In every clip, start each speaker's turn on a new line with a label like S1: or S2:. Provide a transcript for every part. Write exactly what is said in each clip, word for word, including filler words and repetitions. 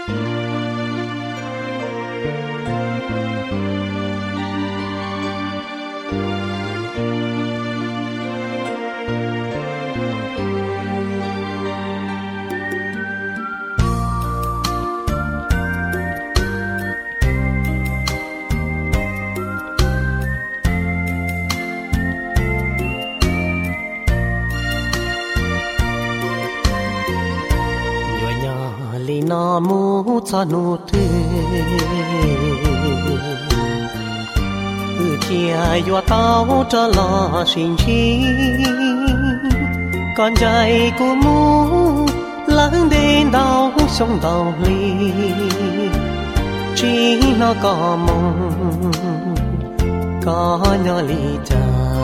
S1: na mu cha nu te ư chia yo tao cho lo xin chi con trai của mu lãng đến đau sông đau ly chỉ nó có mong có nhỏ ly cha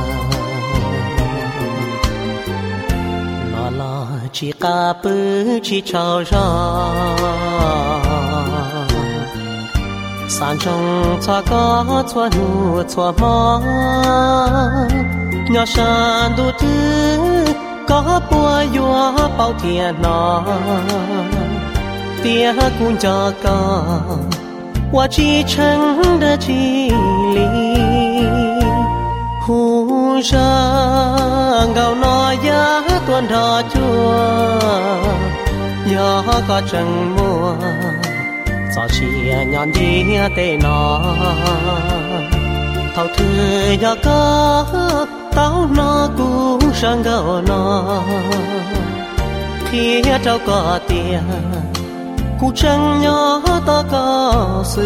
S1: chỉ cả bứ chỉ trao ra san trong cho có cho nu cho mò nhỏ san đủ thứ có bùa yua bao tiền nó tia cũng cho có qua chỉ chẳng đã chỉ lý hu ra gạo nó giá tuần thọ chua gió có chẳng mua gió chia nhọn đi tê nó thầu thư gió có tao nó cũng sang gạo nó khi trâu có tiền cũng chẳng nhỏ ta có sự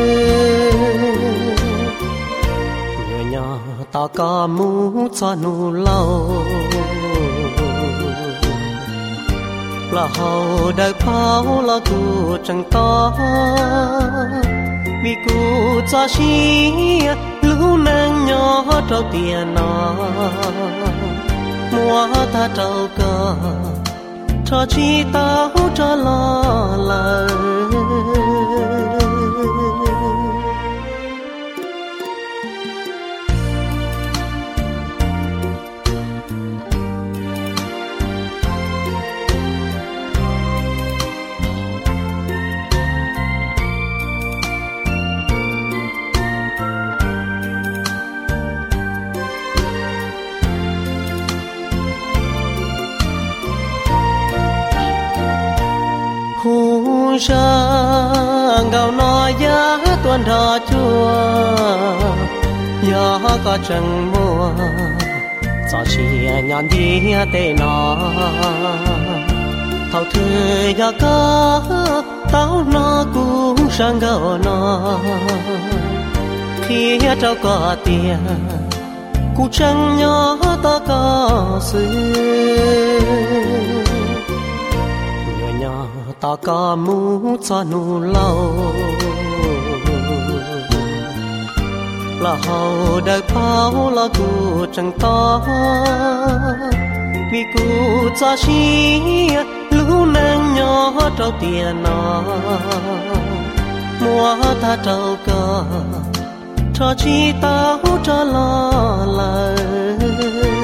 S1: ta có mu cho nu lâu là hậu đời pháo là cụ chẳng to vì cụ cho xí lũ nàng nhỏ trâu tiền nó mua ta trâu cơ cho chi tao cho lo lời sang gạo nó giá tuần thọ chua gió có chẳng mua gió chia nhọn đi tê nó thầu thư gió có tao nó cũng sang gạo nó khi trâu có tiền cũng chẳng nhỏ ta có sự ta có mu cho nu lâu là hậu đời pháo là cụ chẳng to vì cụ cho xí lũ nàng nhỏ trâu tiền nó mua ta trâu cơ cho chi tao cho lo lời